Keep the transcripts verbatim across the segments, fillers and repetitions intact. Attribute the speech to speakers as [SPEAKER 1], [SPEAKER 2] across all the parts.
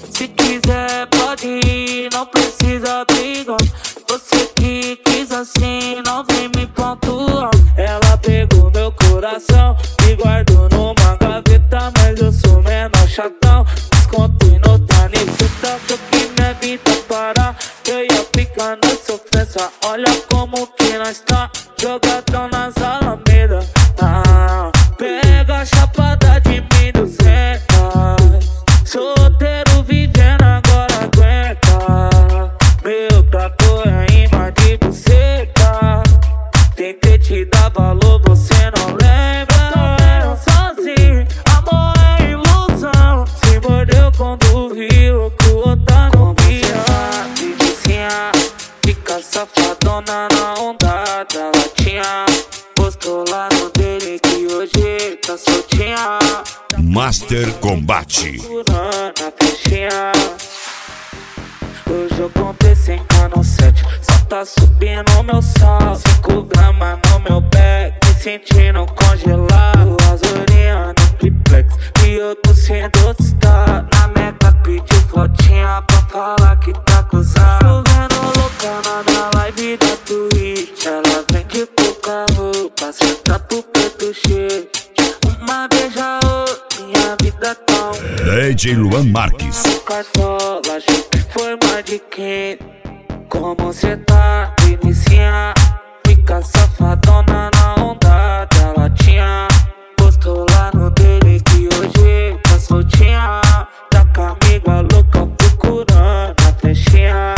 [SPEAKER 1] Se quiser pode ir, não precisa brigar. Você que quis assim, não vem me pontuar. Ela pegou meu coração e guardou numa gaveta, mas eu sou menor chatão. Descontei no tanifita, só que minha vida parar, eu ia ficar na sofrência. Olha como que nós tá, jogadão nas alamedas. Ah, pega a chapada de mim duzentas. Solteiro vivendo agora aguenta. Meu tatu é imã de buceta. Tentei te dar valor, você não lembra. Tô sozinho, amor é ilusão. Se mordeu quando viu que o outro confia. De vizinha, fica safadona na onda da latinha. Postou lá no dele que hoje tá soltinha.
[SPEAKER 2] Master Combate.
[SPEAKER 1] Na festinha. Hoje eu comprei cem K no set, só tá subindo meu sal. Cinco gramas no meu back, me sentindo congelado. Azurinha no triplex, e eu tô sendo star. Na meca pediu fotinha pra falar que tá cruzado. Tô vendo loucana na live da Twitch. Ela vem de pouca roupa, senta pro preto cheio. Uma beija outra, minha vida tão
[SPEAKER 2] D J Luan Marques.
[SPEAKER 1] Cartola, acho que foi mais de quem. Como cê tá, Vinicinha? Fica safadona na onda da latinha. Postou lá no dele que hoje tá soltinha. Tá comigo a louca procurando a flechinha.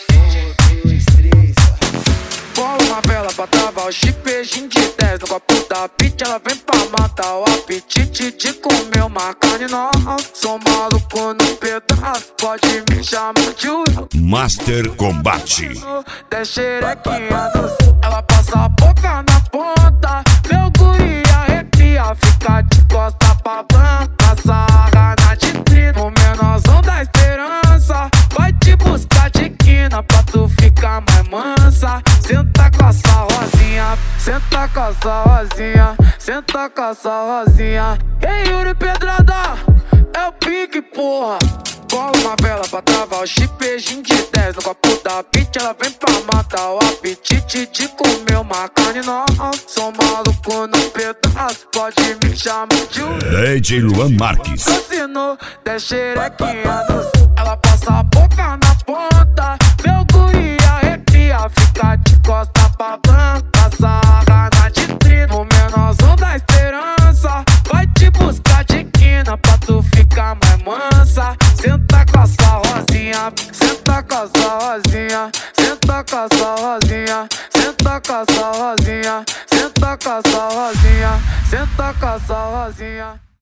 [SPEAKER 3] Bola uma vela pra travar o chip, beijinho de dez no copo da pitch. Ela vem pra matar o apetite de comer uma carne nova. Sou maluco no pedaço, pode me chamar de Will.
[SPEAKER 2] Master Combate.
[SPEAKER 3] Dez xerequinha no... Ela passa a boca na ponta, meu guri arrepia. Fica de costa pra banca, sarra na vitrine. O menorzão da esperança vai te buscar de quina pra tu ficar mais mansa. Senta com essa rosinha, senta com essa rosinha, senta com essa rosinha. Ei, Yuri Pedrada, é o pique, porra. Cola uma vela pra travar o chip, beijinho de dez no copo da pitch. Ela vem pra matar o apetite de comer uma carne nova. Sou maluco no pedaço, pode me chamar de um.
[SPEAKER 2] D J Luan Marques.
[SPEAKER 3] Assinou dez xerequinha no... Ela passa a boca na ponta, meu guri arrepia. Fica de costa pra banca, sarra na vitrine. O menorzão da esperança vai te buscar de quina pra tu ficar mais mansa. Senta com essa rosinha, senta com essa rosinha, senta com essa rosinha, senta com essa rosinha, senta com essa rosinha, senta com essa rosinha.